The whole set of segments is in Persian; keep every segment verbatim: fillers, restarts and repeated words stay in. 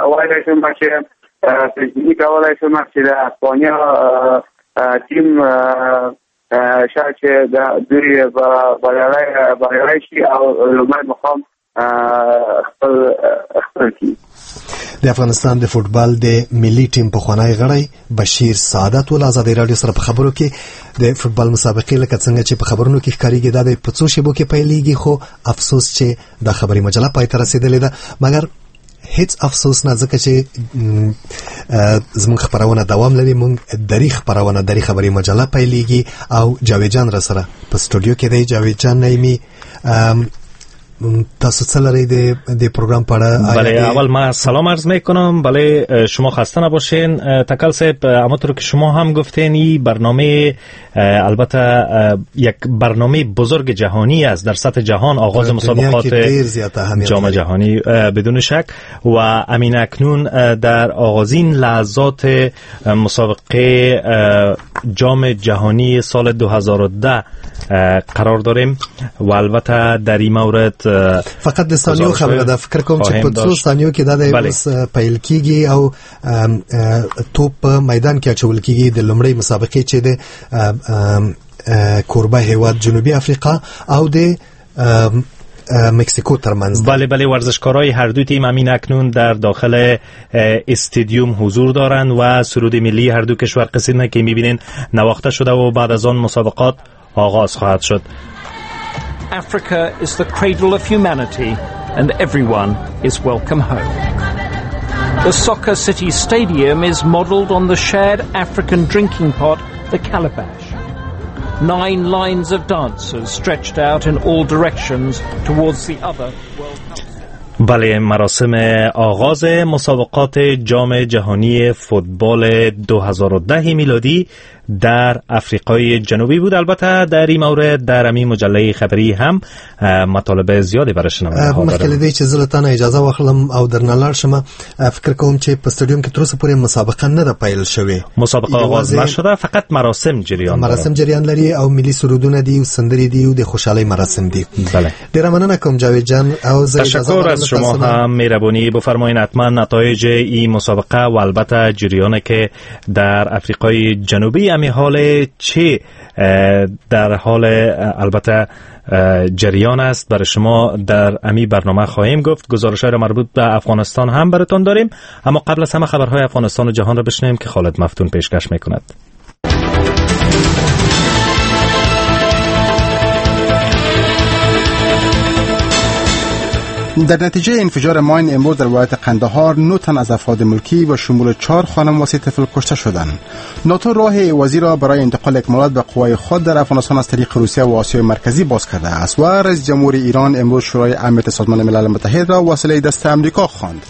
وایلی شما که پیشبینی کولی شما که در اسپانیا تیم شاید که دوی بریالی شي او لومړی مقام خپل خپل کړي. د افغانستان د فوټبال د ملي ټیم په خوانی غړی بشیر سعادت ول آزادۍ رادیو سره په خبرو کې د فوټبال مسابقې لکه څنګه چې په خبرونو کې ښکاریږي دا د پڅو شیبو کې پیلېږي، خو افسوس چې د خبري مجله پای ته رسیدلې ده، مګر هیڅ افسوس نه، ځکه چې زموږ خبرونه دوام لري. موږ دری خبرونه دری خبري مجله پیلېږي او جاوید جان را سره په استودیو کې دی. جاوید جان نایمی تاسو څه لرئ د پروگرام پاره؟ بله، اول ما سلام عرض میکنم. بله شما خسته نباشین. تکل صاحب همونطور که شما هم گفتین این برنامه البته یک برنامه بزرگ جهانی است در سطح جهان، آغاز مسابقات جام جهانی بدون شک و امین اکنون در آغازین لحظات مسابقه جام جهانی سال دو هزار و ده قرار داریم و البته در این مورد فقط د ثانیو خبره ده. فکر کوم چې په څو ثانیو کې دا د اوس پیل کیږي او توپ په میدان کې اچول کیږي د لومړی مسابقې چې د کوربه هیواد جنوبی افریقا او د مکزیکو ترمنځ. بله بله ورزشکارای هر دو تیم همین اکنون در داخل استادیوم حضور دارند و سرود ملی هر دو کشور قصیده که میبینین نواخته شده و بعد از آن مسابقات آغاز خواهد شد. Africa is the cradle of humanity and everyone is welcome home. The Soccer City Stadium is modelled on the shared African drinking pot, the calabash. Nine lines of dancers stretched out in all directions towards the other World Cup. بله، مراسم آغاز مسابقات جام جهانی فوتبال دو هزار و ده میلادی در افریقای جنوبی بود. البته در این مورد در همین مجله خبری هم مطالب زیادی برای شنونده ها دارم. مخکې چې زلتان اجازه واخلم او درنلار شمه، فکر کوم چې په استادیوم کې تر اوسه پورې مسابقه نه ده پیل شوې. مسابقه آغاز نشده، فقط مراسم جریان داره. مراسم جریان لري او ملي سرودونه دي او سندري دي او د خوشحالي مراسم دي. بله. ډیر مننه کوم جاوید جان او تشکر از شما هم. مهربانی بفرمایید حتما نتایج این مسابقه و البته جریانی که در افریقای جنوبی همین حال چه در حال البته جریان است برای شما در امی برنامه خواهیم گفت. گزارش‌های مربوط به افغانستان هم براتون داریم، اما قبل از همه خبرهای افغانستان و جهان را بشنویم که خالد مفتون پیشکش میکند. در نتیجه انفجار ماین امروز در ولایت قندهار نه تن از افراد ملکی و شمول چهار خانم و سه طفل کشته شدند. ناتو راه عوضی را برای انتقال اکمالات به قوای خود در افغانستان از طریق روسیه و آسیای مرکزی باز کرده است و رئیس جمهور ایران امروز شورای امنیت سازمان ملل متحد را وسیله دست آمریکا خواند.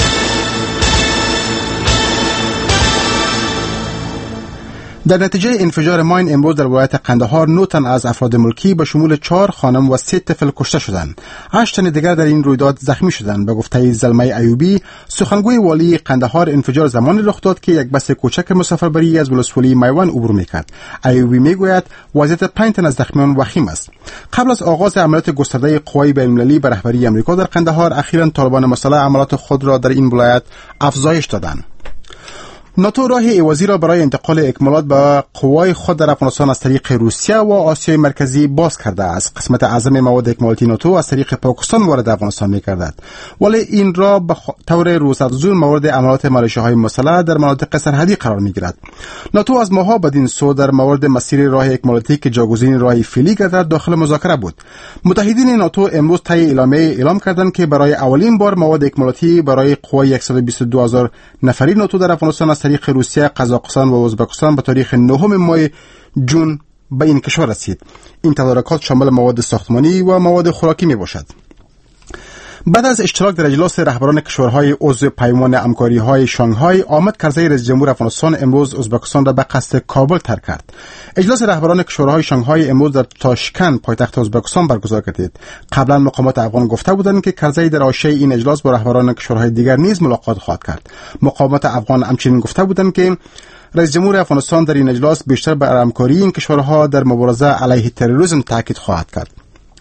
در نتیجه انفجار ماین امروز در ولایت قندهار نه تن از افراد ملکی به شمول چهار خانم و سه طفل کشته شدند. هشت تن دیگر در این رویداد زخمی شدند. به گفته زلمه ایوبی، سخنگوی والی قندهار، انفجار زمانی رخ داد که یک بس کوچک مسافربری از ولسوالی میوان عبور میکرد. ایوبی میگوید وضعیت پنج تن از زخمیان وخیم است. قبل از آغاز عملیات گسترده قوای بین‌المللی به رهبری آمریکا در قندهار، اخیراً طالبان مسلح عملیات خود را در این ولایت افزایش دادند. ناتو راه عوضی را برای انتقال اکمالات به قوای خود در افغانستان از طریق روسیه و آسیای مرکزی باز کرده است. قسمت اعظم مواد اکمالاتی ناتو از طریق پاکستان وارد افغانستان می‌گردد، ولی این را به طور روزافزون مورد عملیات مالیشه‌های مسلح در مناطق سرحدی قرار می‌گیرد. ناتو از ماه‌ها بدین سو در مورد مسیر راه اکمالاتی که جاگزین راه فعلی گردد داخل مذاکره بود. متحدین ناتو امروز طی اعلامیه اعلام کردند که برای اولین بار مواد اکمالاتی برای قوای صد و بیست و دو هزار نفری ناتو در افغانستان از طریق روسیه، قزاقستان و ازبکستان به تاریخ نهم ماه جون به این کشور رسید. این تدارکات شامل مواد ساختمانی و مواد خوراکی می باشد. بعد از اشتراک در اجلاس رهبران کشورهای عضو پیمان همکاری‌های شانگهای، آمد کرزی رئیس جمهور افغانستان امروز ازبکستان را به قصد کابل ترک کرد. اجلاس رهبران کشورهای شانگهای امروز در تاشکند پایتخت ازبکستان برگزار گردید. قبلا مقامات افغان گفته بودند که کرزی در حاشیه این اجلاس با رهبران کشورهای دیگر نیز ملاقات خواهد کرد. مقامات افغان همچنین گفته بودند که رئیس جمهور افغانستان در این اجلاس بیشتر بر همکاری این کشورها در مبارزه علیه تروریسم تاکید خواهد کرد.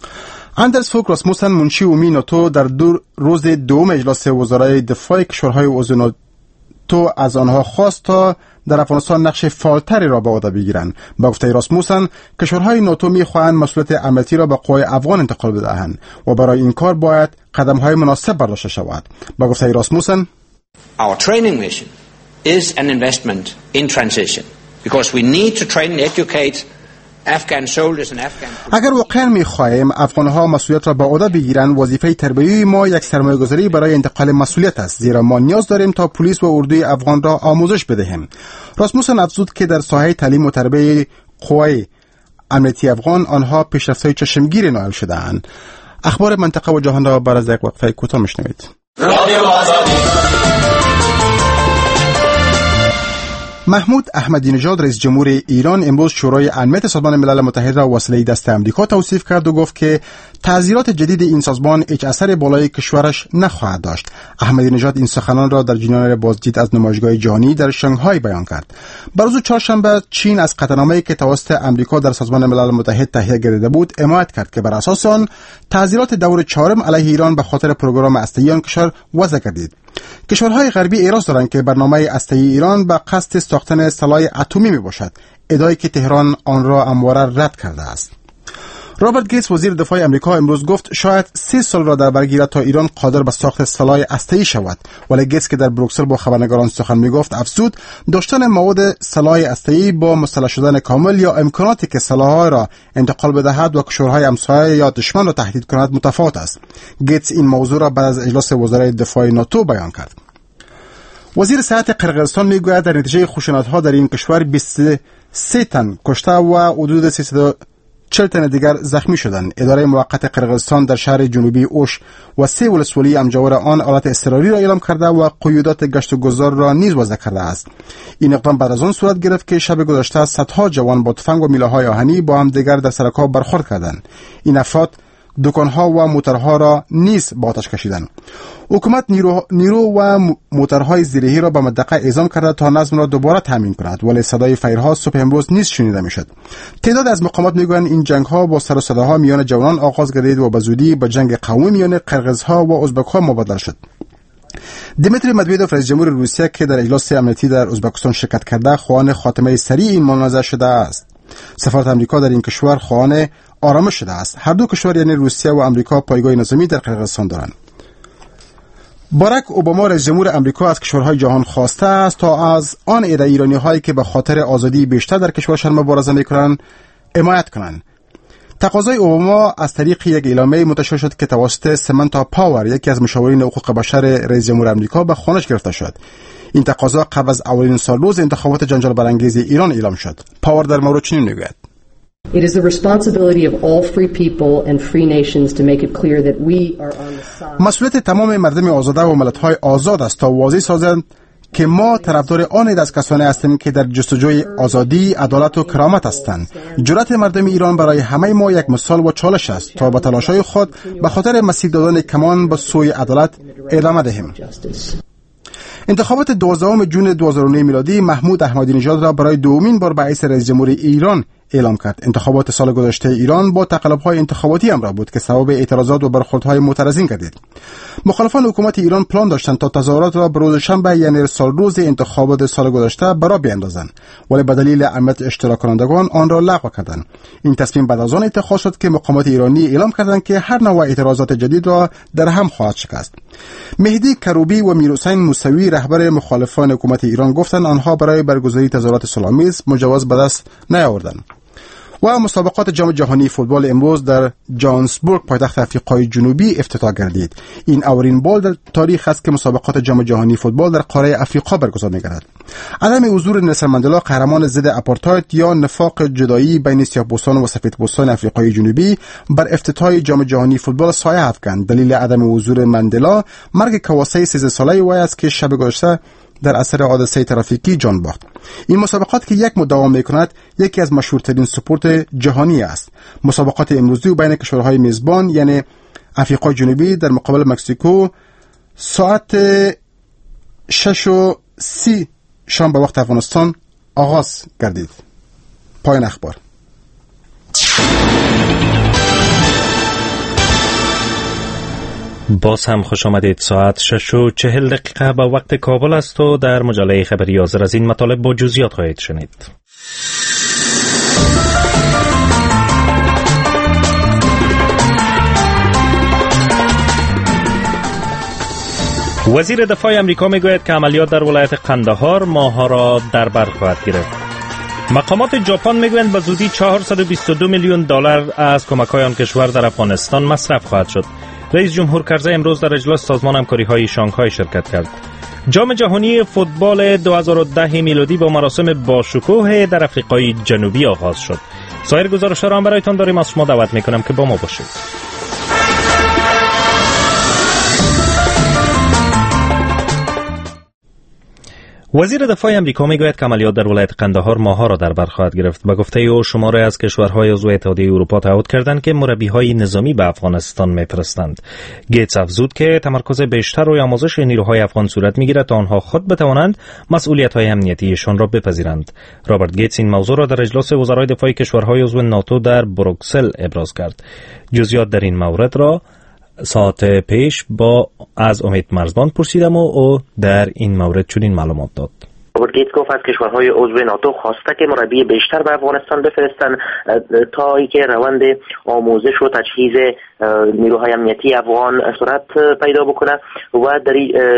اندرس فوک راسموسن منشی عمومی ناتو در دو روز دوم اجلاس وزرای دفاع کشورهای عضو ناتو از آنها خواست تا در افغانستان نقش فعالتری را به عهده بگیرند. با گفته راسموسن کشورهای ناتو می‌خواهند مسئولیت عملیاتی را به قوای افغان انتقال بدهند و برای این کار باید قدم‌های مناسب برداشته شود. با گفته راسموسن Our training mission is an investment in transition because we need to train and educate Afghan soldiers and Afghan police. اگر واقعا می‌خواهیم افغان‌ها مسئولیت را به عهده بگیرند، وظیفه تربیتی ما یک سرمایه‌گذاری برای انتقال مسئولیت است، زیرا ما نیاز داریم تا پلیس و اردوی افغان را آموزش بدهیم. راسموسن افزود که در ساحه تعلیم و تربیت قوای امنیتی افغان آنها پیشرفت‌های چشمگیری نائل شده‌اند. اخبار منطقه و جهان را بعد از یک وقفه کوتاه میشنوید. رادیو آزادی. محمود احمدی نژاد رئیس جمهور ایران امروز شورای امنیت سازمان ملل متحد را وسیله دست آمریکا توصیف کرد و گفت که تعزیرات جدید این سازمان هیچ اثر بالای کشورش نخواهد داشت. احمدی نژاد این سخنان را در جریان بازدید از نمایشگاه جهانی در شانگهای بیان کرد. بر روز چهارشنبه چین از قطعنامه‌ای که توسط آمریکا در سازمان ملل متحد تهیه گردیده بود حمایت کرد که بر اساس آن تعزیرات دور چهارم علیه ایران به خاطر پروگرام هسته‌ای آن کشور وضع گردید. کشورهای غربی اعتراض دارند که برنامه هسته‌ای ایران به قصد ساختن سلاح اتمی میباشد، ادعایی که تهران آن را همواره رد کرده است. رابرت گیتس وزیر دفاع آمریکا امروز گفت شاید سه سال را در بر گیرد تا ایران قادر به ساخت سلاح هسته‌ای شود، ولی گیتس که در بروکسل با خبرنگاران سخن میگفت افزود داشتن مواد سلاح هسته‌ای با مسلح شدن کامل یا امکاناتی که سلاح‌ها را انتقال بدهد و کشورهای همسایه یا دشمن را تهدید کند متفاوت است. گیتس این موضوع را بعد از اجلاس وزرای دفاع ناتو بیان کرد. وزیر صحت قرقیزستان میگوید در نتیجه خشونت‌ها در این کشور بیست و سه تن کشته و حدود سیصد و چهل تن دیگر زخمی شدند. اداره موقت قرقیزستان در شهر جنوبی اوش و سه ولسوالی همجوار آن حالت اضطراری را اعلام کرده و قیودات گشت و گذار را نیز وضع کرده است. این اقدام بعد از آن صورت گرفت که شب گذشته صدها جوان با تفنگ و میله‌های آهنی با هم دیگر در سرک‌ها برخورد کردند. این افراد دکان‌ها و موترها را نیز با آتش کشیدند. حکومت نیرو, نیرو و موترهای زیرهی را به منطقه اعزام کرده تا نظم را دوباره تامین کند، ولی صدای فیرها صبح امروز نیز شنیده میشد. تعداد از مقامات میگویند این جنگ‌ها با سر و صداها میان جوانان آغاز گردید و به زودی به جنگ قومی میان قرقیزها و ازبک‌ها مبادله شد. دمیتری مدویدوف رئیس جمهور روسیه که در اجلاس امنیتی در ازبکستان شرکت کرده خواهان خاتمه سریع این منازعه شده است. سفارت آمریکا در این کشور خواهان آرامش شده است. هر دو کشور یعنی روسیه و آمریکا پایگاه نظامی در قرقیزستان دارند. باراک اوباما رئیس جمهور آمریکا از کشورهای جهان خواسته است تا از آن عده ایرانی‌هایی که به خاطر آزادی بیشتر در کشورشان مبارزه می‌کنند حمایت کنند. تقاضای اوباما از طریق یک اعلامیه منتشر شد که توسط سمنتا پاور یکی از مشاورین حقوق بشر رئیس جمهور آمریکا به خانه‌اش گرفته شد. این تقاضا قبل از اولین سالروز انتخابات جنجال برانگیز ایران اعلام شد. پاور در مورد چنین میگوید: It is the responsibility of all free people and free nations to make it clear that we are on the side. مسئولیت تمام مردم آزاده و ملت‌های آزاد است تا واضح سازند که ما طرفدار آن از کسانی هستیم که در جستجوی آزادی، عدالت و کرامت هستند. جرأت مردم ایران برای همه ما یک مثال و چالش است تا با تلاش‌های خود به خاطر مسیر دادن کمان به سوی عدالت ادامه دهیم. انتخابات دوازدهم ژوئن دو هزار و نه میلادی محمود احمدی نژاد را برای دومین بار به حیث رئیس جمهور ایران اعلام کرد. انتخابات سال گذشته ایران با تقلب‌های انتخاباتی همراه بود که سبب اعتراضات و برخوردهای معترضین گردید. مخالفان حکومت ایران پلان داشتند تا تظاهرات را به روز شنبه یعنی سالروز انتخابات سال گذشته برا بیاندازند، ولی به دلیل امنیت اشتراک کنندگان آن را لغو کردند. این تصمیم بعد از آن اتخاذ شد که مقامات ایرانی اعلام کردند که هر نوع اعتراضات جدید را در هم خواهد شکست. مهدی کروبی و میرحسین موسوی رهبر مخالفان حکومت ایران گفتند آنها برای برگزاری تظاهرات صلح‌آمیز مجوز به دست نیاوردند. و مسابقات جام جهانی فوتبال امروز در جوهانسبورگ پایتخت آفریقای جنوبی افتتاح گردید. این اولین بار در تاریخ است که مسابقات جام جهانی فوتبال در قاره آفریقا برگزار می‌گردد. عدم حضور نلسون ماندلا قهرمان ضد آپارتاید یا نفاق جدایی بین سیاه‌پوستان و سفیدپوستان آفریقای جنوبی بر افتتاح جام جهانی فوتبال سایه افکند. دلیل عدم حضور ماندلا مرگ کواسه سیزده ساله وی است که شب گذشته در اثر حادثه ترافیکی جان باخت. این مسابقات که یک ماه دوام می‌کند یکی از مشهورترین سپورت جهانی است. مسابقات امروزی بین کشورهای میزبان یعنی آفریقای جنوبی در مقابل مکزیکو ساعت شش و سی شام به وقت افغانستان آغاز گردید. پایان اخبار. باز هم خوش آمدید. ساعت شش و چهل دقیقه به وقت کابل است و در مجله خبری حاضر از این مطالب با جزئیات خواهید شنید. وزیر دفاع امریکا میگوید که عملیات در ولایت قندهار ماه‌ها را در بر خواهد گرفت. مقامات ژاپن میگویند به زودی چهارصد و بیست و دو میلیون دلار از کمک‌های آن کشور در افغانستان مصرف خواهد شد. رئیس جمهور کرزی امروز در اجلاس سازمان همکاری‌های شانگهای شرکت کرد. جام جهانی فوتبال دو هزار و ده میلادی با مراسم باشکوه در آفریقای جنوبی آغاز شد. سایر گزارش‌ها را هم برایتان داریم. از شما دعوت می‌کنم که با ما باشید. وزیر دفاع امریکا میگوید که عملیات در ولایت قندهار ماه‌ها را در بر خواهد گرفت. به گفته او شماری از کشورهای عضو اتحادیه اروپا تعهد کردند که مربیهای نظامی به افغانستان می‌فرستند. گیتس افزود که تمرکز بیشتر روی آموزش نیروهای افغان صورت می‌گیرد تا آنها خود بتوانند مسئولیت‌های امنیتیشان را بپذیرند. رابرت گیتس این موضوع را در اجلاس وزرای دفاع کشورهای عضو ناتو در بروکسل ابراز کرد. جزئیات در این مورد را ساعت پیش با از امید مرزبان پرسیدم و او در این مورد چنین معلومات داد. رابرت گیتس گفت از کشورهای عضو ناتو خواسته که مربی بیشتر به افغانستان بفرستند تا اینکه روند آموزش و تجهیز نیروهای امنیتی افغان صورت پیدا بکنه و در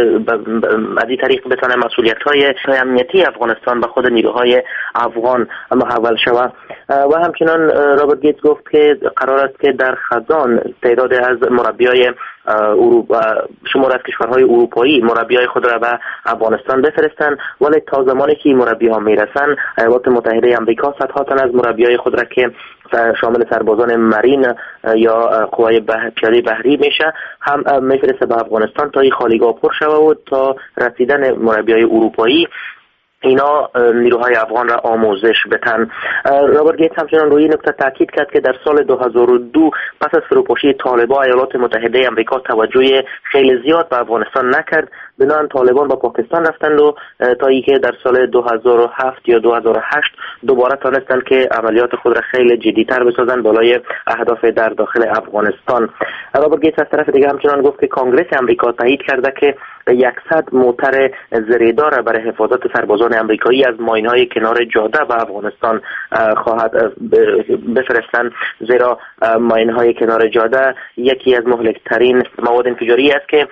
از این طریق بتونه مسئولیت‌های امنیتی افغانستان به خود نیروهای افغان محول شود. و همچنان رابرت گیتس گفت که قرار است که در خزان تعداد از مربیای اروپا شمار از کشورهای اروپایی مربیای خود را به افغانستان بفرستند، ولی تا زمانی که مربی ها میرسن ایالات متحده آمریکا صدها تن از مربیای خود را که شامل سربازان مرین یا قوای پیاده بحری میشه هم میفرسته به افغانستان تا این خالیگاه پر شود و تا رسیدن مربیای اروپایی اینا نیروهای افغان را آموزش بدن. رابرت گیتس همچنان روی نکته تاکید کرد که در سال دو هزار و دو پس از فروپاشی طالبان ایالات متحده آمریکا توجه خیلی زیاد به افغانستان نکرد، بنابراین طالبان با پاکستان رفتند و تا اینکه در سال دو هزار و هفت یا دو هزار و هشت دوباره تانستند که عملیات خود را خیلی جدی‌تر بسازند بالای اهداف در داخل افغانستان. رابرت گیتس از طرف دیگه همچنان گفت که کنگره آمریکا تایید کرده که صد موتر زریدار برای حفاظت سربازان آمریکایی از ماین‌های کنار جاده به افغانستان خواهد بفرستند، زیرا ماین‌های کنار جاده یکی از مهلک‌ترین مواد انفجاری است که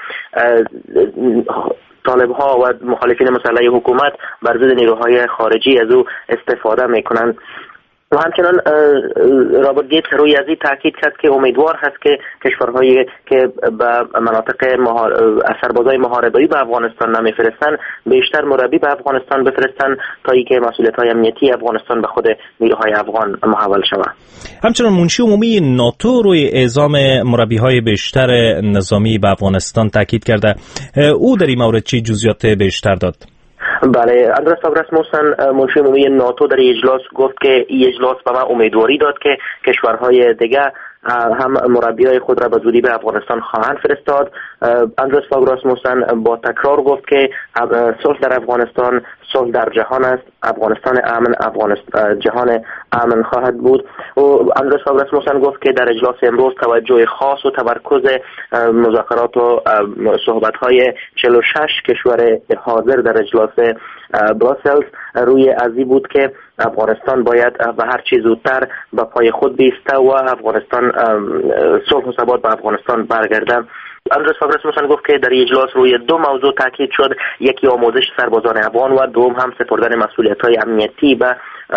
طالب‌ها و مخالفین مسلح حکومت بر ضد نیروهای خارجی از او استفاده می‌کنند. و همچنان رابرت گیتس روی از این تاکید کرد که امیدوار هست که کشورهایی که به مناطق سربازای محاربه‌ای به افغانستان نمیفرستن بیشتر مربی به افغانستان بفرستن تا اینکه مسئولیت‌های امنیتی افغانستان به خود نیروهای افغان محول شود. همچنان منشی عمومی ناتو روی اعزام مربی‌های بیشتر نظامی به افغانستان تاکید کرده. او در این مورد چه جزئیات بیشتر داد؟ بله، اندرس فاگ راسموسن منشی عمومی ناتو در اجلاس گفت که این اجلاس به ما امیدواری داد که کشورهای دیگر هم مربیای خود را به زودی به افغانستان خواهند فرستاد. اندرس فاگ راسموسن با تکرار گفت که صلح در افغانستان صلح در جهان است، افغانستان امن افغانستان جهان امن خواهد بود. و اندرس فاگ راسموسن گفت که در اجلاس امروز توجه خاص و تمرکز مذاکرات و صحبت‌های چهل و شش کشور حاضر در اجلاس بروسلز روی ازی بود که افغانستان باید به هر چیز زودتر به پای خود بیسته و افغانستان صلح و ثبات به افغانستان برگرده. اندرس فاگ راسموسن گفت که در اجلاس روی دو موضوع تاکید شد، یکی آموزش سربازان افغان و دوم هم سپردن مسئولیت‌های امنیتی به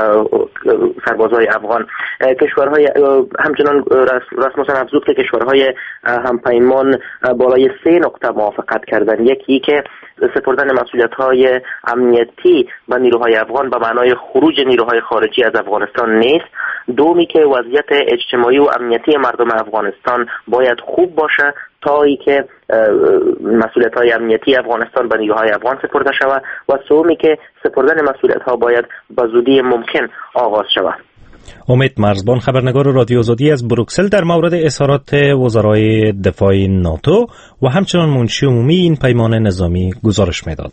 سربازای افغان. کشورهای همچنان راسموسن افزود که کشورهای همپیمان بالای سه نقطه موافقت کردند. یکی که سپردن مسئولیت‌های امنیتی به نیروهای افغان به معنای خروج نیروهای خارجی از افغانستان نیست، دومی که وضعیت اجتماعی و امنیتی مردم افغانستان باید خوب باشه تا اینکه مسئولیت‌های امنیتی افغانستان به نیروهای افغان سپرده شود و سومی که سپردن مسئولیت‌ها باید به زودی ممکن آغاز شود. امید مرزبان، خبرنگار رادیو آزادی از بروکسل، در مورد اظهارات وزرای دفاع ناتو و همچنان منشی عمومی این پیمان نظامی گزارش میداد.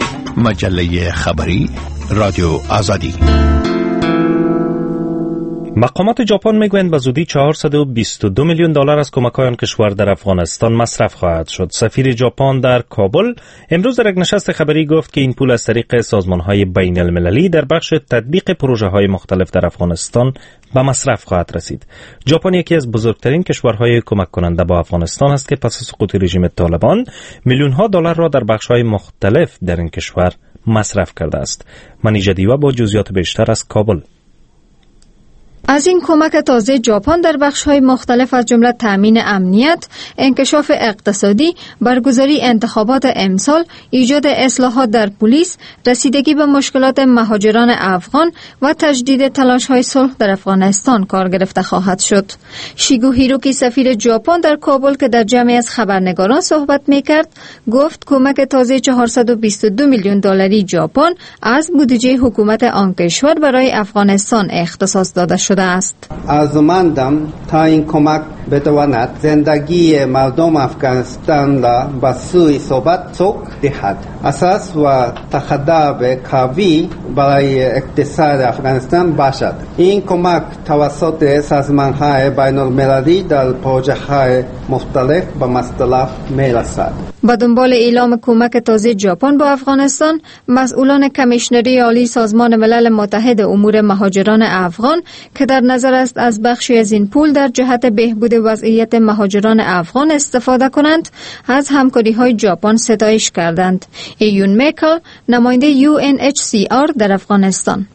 مجله خبری رادیو آزادی. مقامات ژاپن میگویند به زودی چهارصد و بیست و دو میلیون دلار از کمک‌های آن کشور در افغانستان مصرف خواهد شد. سفیر ژاپن در کابل امروز در یک نشست خبری گفت که این پول از طریق سازمان‌های بین‌المللی در بخش تطبیق پروژه‌های مختلف در افغانستان به مصرف خواهد رسید. ژاپن یکی از بزرگترین کشورهای کمک کننده با افغانستان است که پس از سقوط رژیم طالبان میلیون‌ها دلار را در بخش‌های مختلف در این کشور مصرف کرده است. منیژه دیوا با جزئیات بیشتر از کابل. از این کمک تازه ژاپن در بخش‌های مختلف از جمله تأمین امنیت، انکشاف اقتصادی، برگزاری انتخابات امسال، ایجاد اصلاحات در پلیس، رسیدگی به مشکلات مهاجران افغان و تجدید تلاش‌های صلح در افغانستان کار گرفته خواهد شد. شیگو هیروکی سفیر ژاپن در کابل که در جمعی از خبرنگاران صحبت می‌کرد، گفت کمک تازه چهارصد و بیست و دو میلیون دلاری ژاپن از بودجه حکومت آن کشور برای افغانستان اختصاص داده شد. است. آرزومندم تا این کمک بتواند زندگی مردم افغانستان را به سوی ثبات سوق دهد. اساس و تخداب قوی برای اقتصاد افغانستان باشد. این کمک توسط سازمان‌های بین‌المللی در پروژه‌های مختلف به مصرف می‌رسد. با دنبال اعلام کمک تازه ژاپن با افغانستان، مسئولان کمیشنری عالی سازمان ملل متحد امور مهاجران افغان که در نظر است از بخشی از این پول در جهت بهبود وضعیت مهاجران افغان استفاده کنند، از همکاری‌های ژاپن ستایش کردند. ایون میکل، نماینده یو ان اچ سی آر در افغانستان: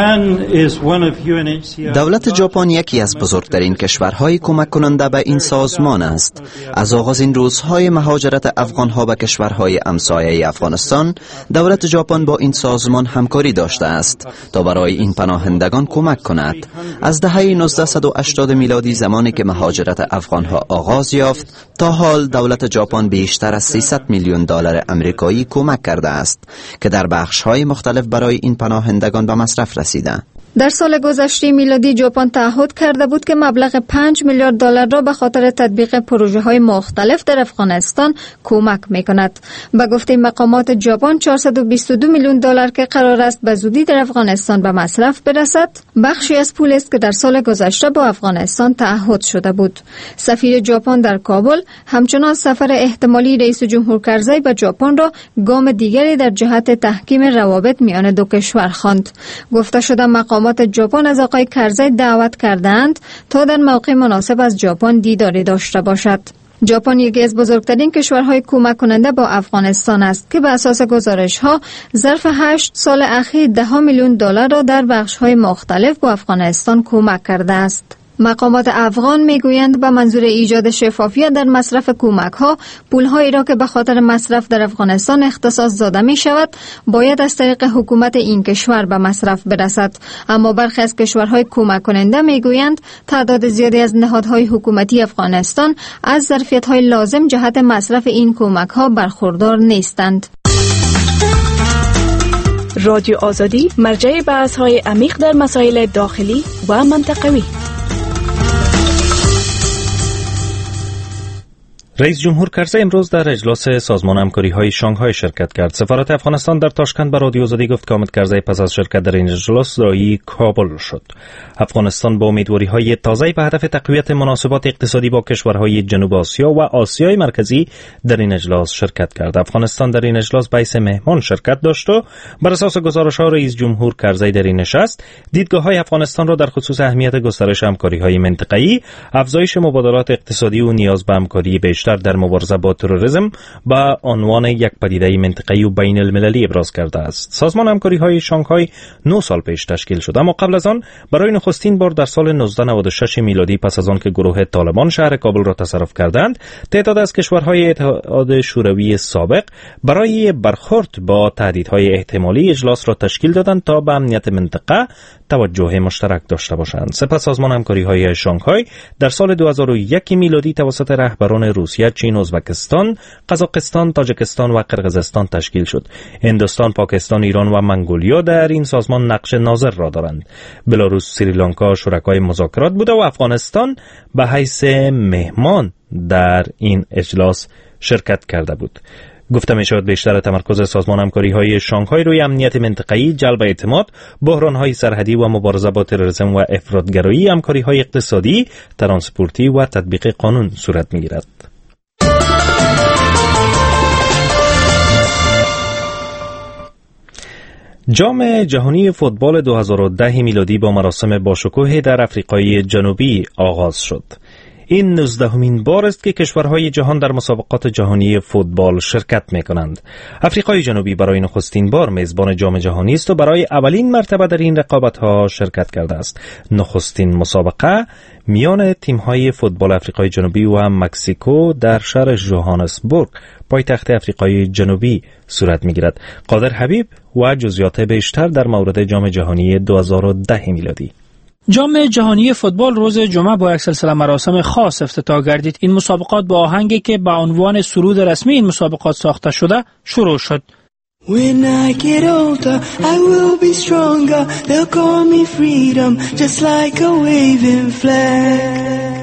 دولت ژاپن یکی از بزرگترین کشورهای کمک کننده به این سازمان است. از آغاز این روزهای مهاجرت افغانها به کشورهای همسایه افغانستان، دولت ژاپن با این سازمان همکاری داشته است تا برای این پناهندگان کمک کند. از دهه نوزده هشتاد میلادی، زمانی که مهاجرت افغانها آغاز یافت، تا حال دولت ژاپن بیشتر از سیصد میلیون دلار آمریکایی کمک کرده است که در بخش‌های مختلف برای این پناهندگان به مصرف رسیده. در سال گذشته میلادی ژاپن تعهد کرده بود که مبلغ پنج میلیارد دلار را به خاطر تطبیق پروژه‌های مختلف در افغانستان کمک می‌کند. به گفته مقامات ژاپن، چهارصد و بیست و دو میلیون دلار که قرار است به زودی در افغانستان به مصرف برسد، بخشی از پول است که در سال گذشته با افغانستان تعهد شده بود. سفیر ژاپن در کابل همچنان سفر احتمالی رئیس جمهور کرزی به ژاپن را گام دیگری در جهت تحکیم روابط میان دو کشور خواند. گفته شده مقامات ژاپن از آقای کرزی دعوت کردند تا در موقع مناسب از ژاپن دیداری داشته باشد. ژاپن یکی از بزرگترین کشورهای کمک کننده با افغانستان است که به اساس گزارش‌ها ظرف هشت سال اخیر ده میلیون دلار را در بخش‌های مختلف با افغانستان کمک کرده است. مقامات افغان میگویند به منظور ایجاد شفافیت در مصرف کمک‌ها، پول‌هایی را که به خاطر مصرف در افغانستان اختصاص داده می شود باید از طریق حکومت این کشور به مصرف برسد. اما برخی از کشورهای کمک کننده میگویند تعداد زیادی از نهادهای حکومتی افغانستان از ظرفیت‌های لازم جهت مصرف این کمک‌ها برخوردار نیستند. رادیو آزادی، مرجع بحث‌های عمیق در مسائل داخلی و منطقوی. رئیس جمهور کرزی امروز در اجلاس سازمان همکاری‌های شانگهای شرکت کرد. سفارت افغانستان در تاشکند به رادیو آزادی گفت که آمد کرزی پس از شرکت در این اجلاس راهی کابل شد. افغانستان با امیدواری‌های تازه به هدف تقویت مناسبات اقتصادی با کشورهای جنوب آسیا و آسیای مرکزی در این اجلاس شرکت کرد. افغانستان در این اجلاس به حیث مهمان شرکت داشت و بر اساس گزارش‌ها رئیس جمهور کرزی در این نشست دیدگاه‌های افغانستان را در خصوص اهمیت گسترش همکاری‌های منطقه‌ای، افزایش مبادلات اقتصادی و نیاز به همکاری بیشتر در مبارزه با تروریسم به عنوان یک پدیده منطقه‌ای و بین المللی ابراز کرده است. سازمان همکاری‌های شانگهای نه سال پیش تشکیل شد، اما قبل از آن برای نخستین بار در سال نوزده نود و شش میلادی پس از آن که گروه طالبان شهر کابل را تصرف کردند، تعداد از کشورهای اتحاد شوروی سابق برای برخورد با تهدیدهای احتمالی اجلاس را تشکیل دادند تا به امنیت منطقه توجه مشترک داشته باشند. سپس سازمان همکاری‌های شانگهای در سال دو هزار و یک میلادی توسط رهبران روسیه، چین، ازبکستان، قزاقستان، تاجیکستان و قرقیزستان تشکیل شد. هندوستان، پاکستان، ایران و منگولیا در این سازمان نقش ناظر را دارند. بلاروس، سریلانکا شرکای مذاکرات بوده و افغانستان به حیث مهمان در این اجلاس شرکت کرده بود. گفته می شود بیشتر تمرکز سازمان همکاری های شانگهای روی امنیت منطقه‌ای، جلب اعتماد، بحران های سرحدی و مبارزه با تروریسم و افراطگرایی، همکاری های اقتصادی، ترانسپورتی و تطبیق قانون صورت می گیرد. جام جهانی فوتبال دو هزار و ده میلادی با مراسم باشکوه در آفریقای جنوبی آغاز شد. این نوزدهمین بار است که کشورهای جهان در مسابقات جهانی فوتبال شرکت می کنند. آفریقای جنوبی برای نخستین بار میزبان جام جهانی است و برای اولین مرتبه در این رقابت‌ها شرکت کرده است. نخستین مسابقه میان تیم‌های فوتبال آفریقای جنوبی و مکزیکو در شهر ژوهانسبورگ، پایتخت آفریقای جنوبی صورت می‌گیرد. قادر حبیب و جزئیات بیشتر در مورد جام جهانی دو هزار و ده میلادی. جام جهانی فوتبال روز جمعه با یک سلسله مراسم خاص افتتاح گردید. این مسابقات با آهنگی که به عنوان سرود رسمی این مسابقات ساخته شده شروع شد. When I get older, I will be stronger. They'll call me freedom, just like a waving flag.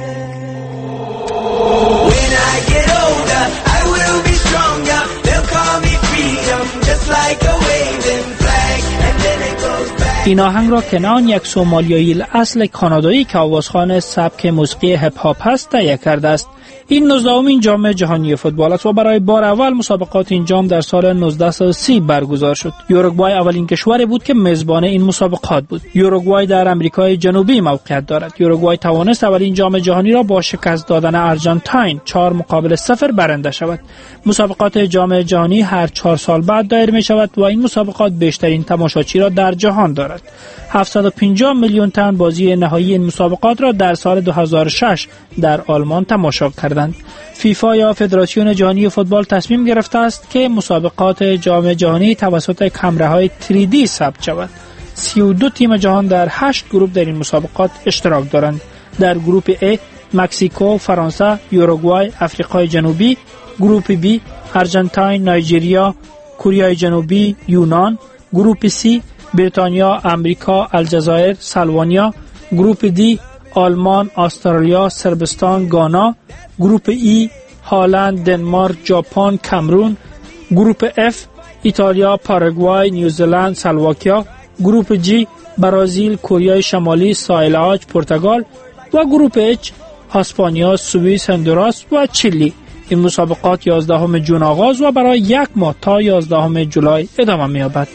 When I get older, I will be stronger. They'll call me freedom, just like a waving flag. And then it goes back. این آهنگ را کنان یک سومالیایی اصل کانادایی که آوازخوان سبک موسیقی هپ هاپ است تهیه کرده است. این نوزدهمین جام جهانی فوتبال است و برای بار اول مسابقات این جام در سال نوزده و سی برگزار شد. یوروگوای اولین کشوری بود که میزبان این مسابقات بود. یوروگوای در آمریکای جنوبی موقعیت دارد. یوروگوای توانست اولین جام جهانی را با شکست دادن آرژانتین چهار مقابل صفر برنده شود. مسابقات جام جهانی هر چهار سال بعد دایر می شود و این مسابقات بیشترین تماشاچی را در جهان دارد. هفتصد و پنجاه میلیون تن بازی نهایی این مسابقات را در سال دو هزار و شش در آلمان تماشا کردند. فیفا یا فدراسیون جهانی فوتبال تصمیم گرفته است که مسابقات جام جهانی توسط کامراهای تری دی ثبت شود. سی و دو تیم جهان در هشت گروه در این مسابقات اشتراک دارند. در گروه A مکزیکو، فرانسه، یوروگوای، آفریقای جنوبی، گروه B آرژانتین، نایجریا، کره جنوبی، یونان، گروه C بریتانیا، امریکا، الجزایر، سلوانیا، گروه دی آلمان، استرالیا، صربستان، گانا، گروه ای هلند، دنمارک، ژاپن، کامرون، گروه اف ایتالیا، پاراگوای، نیوزلند، سلواکیا، گروه جی برزیل، کره شمالی، ساحل عاج، پرتغال و گروه اچ اسپانیا، سوئیس، هندوراس و چیلی. این مسابقات یازدهم ژوئن آغاز و برای یک ماه تا یازدهم جولای ادامه می‌یابد.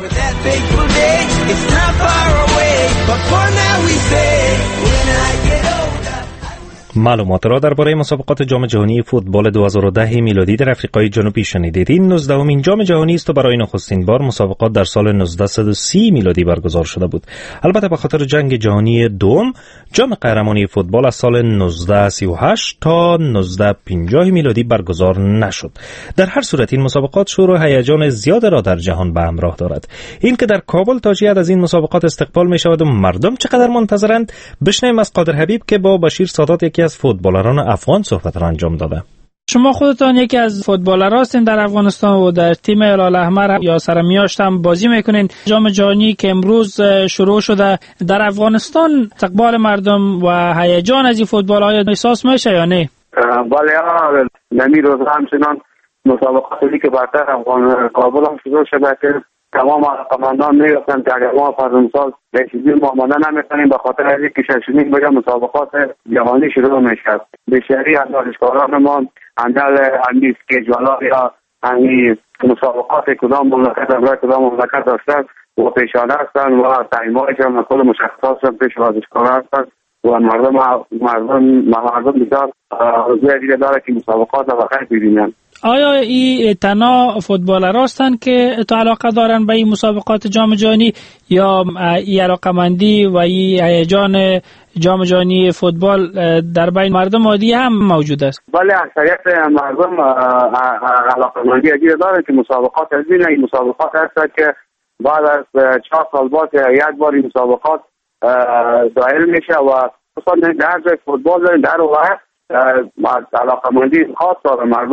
معلومات را درباره مسابقات جام جهانی فوتبال دو هزار و ده میلادی در آفریقای جنوبی شنیدید. این نوزدهمین جام جهانی است و برای نخستین بار مسابقات در سال نوزده و سی میلادی برگزار شده بود. البته به خاطر جنگ جهانی دوم، جام قهرمانی فوتبال از سال نوزده و سی و هشت تا نوزده و پنجاه میلادی برگزار نشد. در هر صورت این مسابقات شور و هیجان زیاد را در جهان به همراه دارد. این که در کابل تا چه حد از این مسابقات استقبال می شود و مردم چقدر منتظرند، بشنویم از قادر حبیب که با بشیر سادات یکی از فوتبالران افغان صحبت را انجام داده. شما خودتان یکی از فوتبالرها هستین در افغانستان و در تیم هلال احمر یا سرمیاشت هم بازی میکنین. جام جهانی که امروز شروع شده در افغانستان، استقبال مردم و هیجان از این فوتبال‌ها احساس میشه یا نه؟ بله، نمی روز همچنان مسابقاتی که برتر افغان کابل هم شروع شده که تمام علاقمندان میگفتن که اگر ما فرزمسال به چیزی معامله نمیکنیم به خاطر از اینکه ششمین بگه مسابقات جهانی شروع میشد. بسیاری از ورزشکاران ما اندل اندی اسکیجوالا یا اندی مسابقات کدام مملکت برای کدام مملکت داشتن و پیشانه هستن و تعییمایش هم کل مشخصات هم پیش ورزشکاران هستن و مردم مردم مردم بسیار آرزوی دیگه داره که مسابقات را بخیر ببینن. آیا این تنها فوتبالر هستند که تو علاقه دارن به این مسابقات جام جهانی یا این علاقمندی و این هیجان جام جهانی فوتبال در بین مردم عادی هم موجود است؟ بله، اکثریت مردم علاقمندی دیگه دارن که مسابقات از این مسابقات هست که بعد از چهار سال بعد یک بار این مسابقات دایر میشه و خصوصا در جای فوتبال در واقع علاقمندی خاص داره. مردم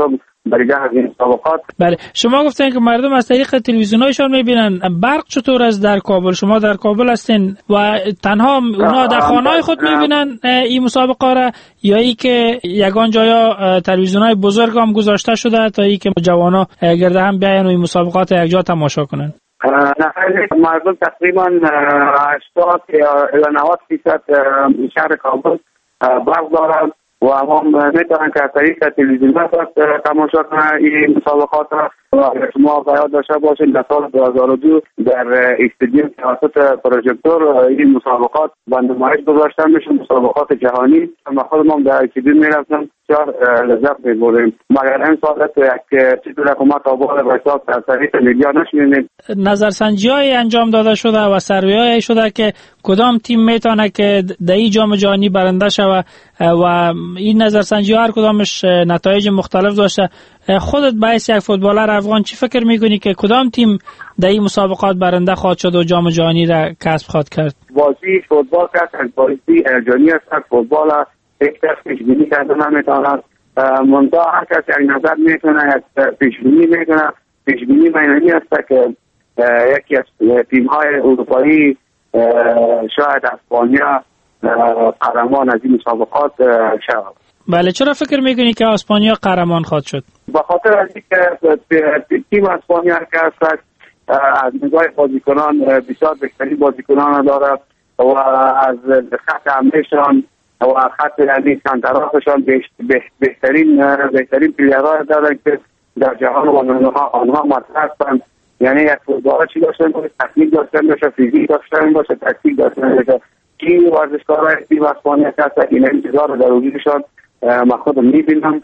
برگه از این مسابقات. بله، شما گفتین که مردم از طریق تلویزیون‌هایشان می‌بینن. برق چطور است در کابل؟ شما در کابل هستین و تنها اونا در خانه‌های خود می‌بینن این مسابقه را، یا ای که یگان جایا تلویزیون‌های بزرگ هم گذاشته شده تا ای که جوانا گرد هم بیاین و این مسابقات یکجا تماشا کنن؟ نه، مردم تقریبا هشتاد یا نود درصد شهر کابل برق دارند و هم میتونن که از طریق تلویزیون تماشا کنن این مسابقات را. شما باید داشته باشین در سال دو هزار و دو در استادیوم توسط پروژکتور این مسابقات و نمایش گذاشته میشه، مسابقات جهانی. ما خودمون در استادیوم میرفتیم بسیار لذت میبریم، مگر این سال یک چیزی را که ما تا به حال از طریق میدیا نشنیدیم. نظرسنجی‌های انجام داده شده و سروی‌های شده که کدام تیم میتونه که در این جام جهانی برنده شود و این نظرسنجی هر کدامش نتایج مختلف داشته. خودت به حیث یک فوتبالر افغان چی فکر میکنی که کدام تیم در این مسابقات برنده خواهد شد و جام جهانی را کسب خواهد کرد؟ بازی فوتبال که بازی جهانی است، فوتبال یک کس پیش بینی کرده نمیتواند. منتها هر کس یک نظر میتونه، یک پیش بینی میکنه. پیش بینی معنی است که یکی از تیم های اروپایی شاید اسپانیا قهرمان از این مسابقات شود. بله، چرا فکر میکنی که اسپانیا قهرمان خواهد شد؟ به خاطر از اینکه تیم اسپانیا که است از نگاه بازیکنان بسیار بهترین بازیکنان دارد و از خط حملهشان و خط یعنی سنترافشان بهترین بهترین پلیرها دارند که در جهان و آنها مطرح هستند. یعنی یک فوتبال چی داشته باشه، تکنیک داشته باشه، فیزیک داشته باشه، تکتیک داشته باشه. کی ورزشکارای تیم اسپانیا که هست این انتظار رو در وجودشان من خودم میبینم.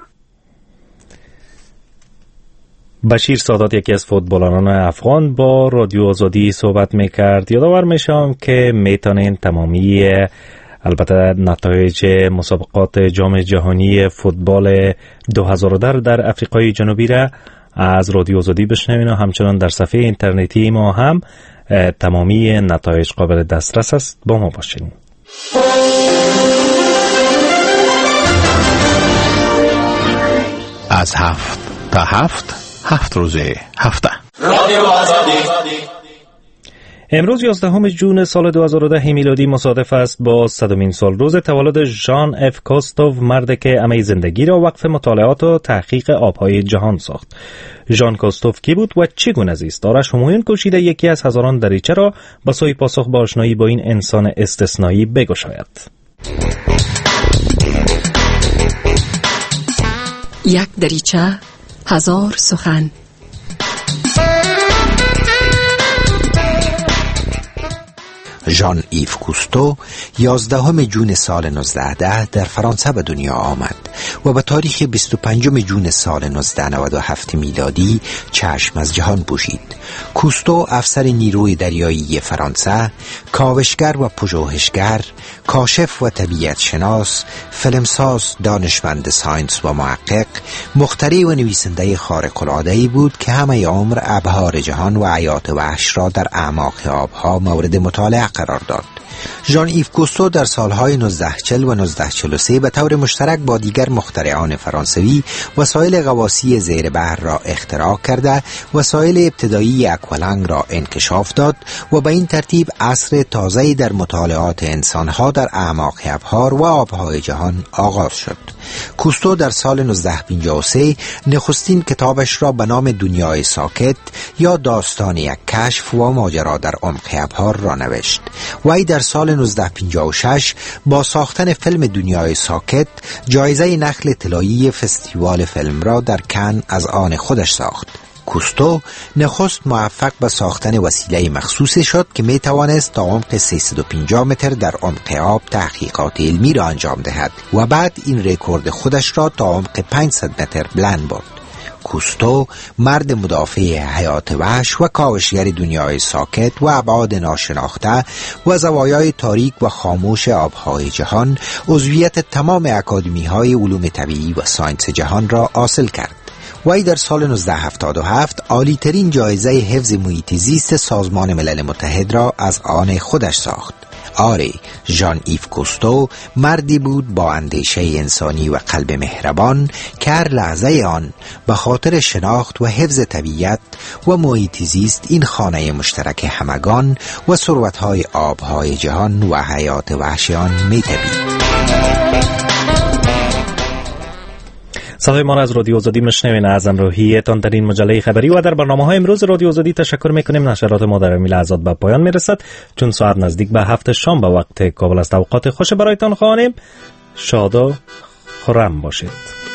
بشیر سادات یکی از فوتبالران افغان با رادیو آزادی صحبت میکرد. یادآور میشم که میتونین تمامی البته نتایج مسابقات جام جهانی فوتبال دو هزار و ده در افریقای جنوبی را از رادیو آزادی بشنوین و همچنان در صفحه اینترنتی ما هم تمامی نتایج قابل دسترس است. با ما باشین. از هفت تا هفت هفت روزه هفته رادیو آزادی. امروز یازدهم جون سال دو هزار و ده میلادی مصادف است با صدمین سال روز تولد ژان اف کوستوف، مردی که همه زندگی را وقف مطالعات و تحقیق آبهای جهان ساخت. ژان کوستوف کی بود و چگونه زیست؟ آرش همایون کوشیده یکی از هزاران دریچه را با سوی پاسخ با آشنایی با این انسان استثنایی بگشاید. یک دریچه، هزار سخن. ژان ایف کوستو یازدهم جون سال نوزده در فرانسه به دنیا آمد و به تاریخ بیست و پنجم جون سال نوزده نود و هفت میلادی چشم از جهان پوشید. کوستو افسر نیروی دریایی فرانسه، کاوشگر و پژوهشگر، کاشف و طبیعت شناس، فیلمساز، دانشمند ساینس و محقق، مخترع و نویسنده خارق العاده بود که همه عمر ابحار جهان و حیات وحش را در اعماق آبها مورد مطالعه قرار داد. ژان ایف کوستو در سالهای نوزده چهل و نوزده چهل و سه به طور مشترک با دیگر مخترعان فرانسوی وسایل غواصی زیر بحر را اختراع کرده، وسایل ابتدایی اکوالنگ را انکشاف داد و به این ترتیب عصر تازه‌ای در مطالعات انسانها در اعماق ابحار و آبهای جهان آغاز شد. کوستو در سال نوزده پنجاه و سه نخستین کتابش را به نام دنیای ساکت یا داستان یک کشف و ماجرا در عمق ابحار را نوشت. وی در سال نوزده پنجاه و شش با ساختن فیلم دنیای ساکت جایزه نخل طلایی فستیوال فیلم را در کن از آن خودش ساخت. کوستو نخست موفق به ساختن وسیله مخصوصی شد که می توانست تا عمق سیصد و پنجاه متر در عمق آب تحقیقات علمی را انجام دهد و بعد این رکورد خودش را تا عمق پانصد متر بلند برد. کوستو مرد مدافع حیات وحش و کاوشگر دنیای ساکت و ابعاد ناشناخته و زوایای تاریک و خاموش آبهای جهان عضویت تمام اکادمی‌های علوم طبیعی و ساینس جهان را حاصل کرد. وی در سال نوزده هفتاد و هفت عالی‌ترین جایزه حفظ محیط زیست سازمان ملل متحد را از آن خودش ساخت. آری ژان ایف کوستو مردی بود با اندیشه انسانی و قلب مهربان که هر لحظه آن به خاطر شناخت و حفظ طبیعت و محیط زیست این خانه مشترک همگان و ثروت‌های آبهای جهان و حیات وحشیان می‌تابید. صدای ما را از رادیو آزادی میشنوین. از همراهیتان در این مجله خبری و در برنامه‌های امروز رادیو آزادی تشکر میکنیم. نشرات ما در این لحظات به پایان میرسد، چون ساعت نزدیک به هفت شام به وقت کابل است. اوقات خوش برایتان خواهیم. شاد و خرم باشید.